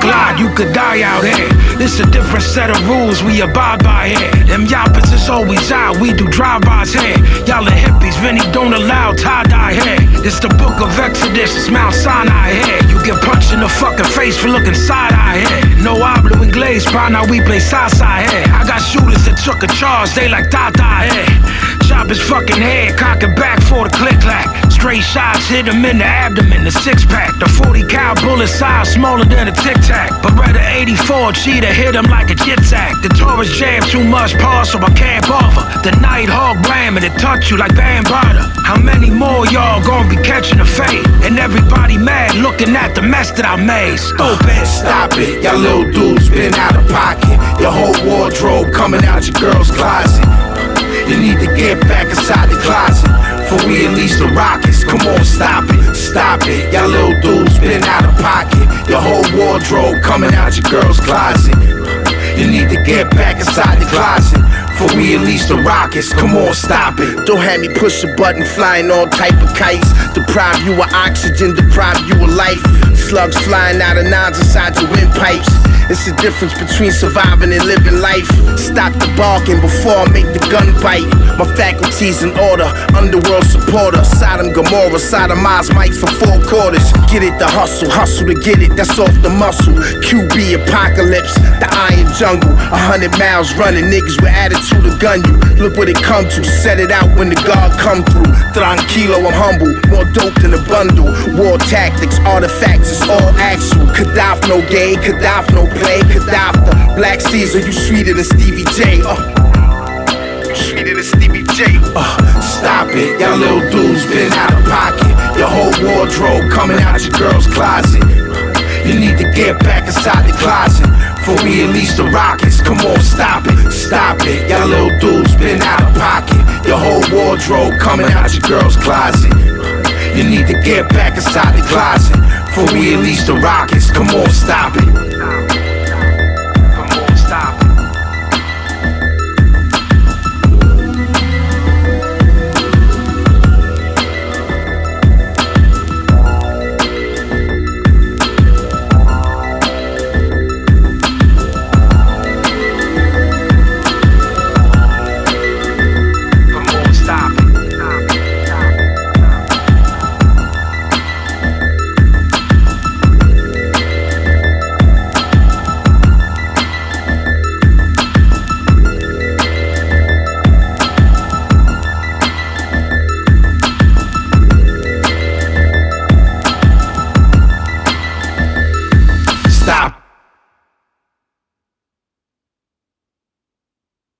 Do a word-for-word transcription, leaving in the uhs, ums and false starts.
glide, you could die out here. This a different set of rules we abide by here. Them yappers is always out, we do drive-bys here. Y'all are hippies, Vinny don't allow tie-dye hair. This the book of Exodus, it's Mount Sinai here. You get punched in the fucking face for looking side-eye here. No hablo inglés, by now we play side-side here. I got shooters that took a charge, they like Tata here. Chop his fucking head, cock it back for the click-clack. Straight shots hit him in the abdomen, the six-pack. The forty cal bullet size smaller than a tic-tac. Beretta eighty-four cheetah hit him like a jit-tac. The Taurus jam too much pause so I can't bother. The Nighthawk blam and it touch you like Bambada. How many more y'all gonna be catching a fade? And everybody mad looking at the mess that I made. Stupid. Stop it, y'all little dudes been out of pocket. Your whole wardrobe coming out your girl's closet. You need to get back inside the closet before we unleash the rockets. Come on, stop it, stop it. Y'all little dudes been out of pocket. Your whole wardrobe coming out your girl's closet. You need to get back inside the closet before we unleash the rockets. Come on, stop it. Don't have me push a button, flying all type of kites. Deprive you of oxygen, deprive you of life. Slugs flying out of nines inside your windpipes. It's the difference between surviving and living life. Stop the barking before I make the gun bite. My faculties in order, underworld supporter. Sodom Gomorrah, sodomize mics for four quarters. Get it, the hustle, hustle to get it, that's off the muscle. Q B apocalypse, the iron jungle. A hundred miles running, niggas with attitude to gun you. Look what it come to, set it out when the guard come through. Tranquilo, I'm humble, more dope than a bundle. War tactics, artifacts, it's all actual. Gaddafi no game, Gaddafi no play. Gaddafi, Black Caesar, you sweeter than Stevie J. Uh. Sweeter than Stevie J. Uh, stop it, y'all little dudes been out of pocket. Your whole wardrobe coming out your girl's closet. You need to get back inside the closet before we unleash the rockets. Come on, stop it, stop it. Y'all little dudes been out of pocket. Your whole wardrobe coming out your girl's closet. You need to get back inside the closet before we unleash the rockets. Come on, stop it.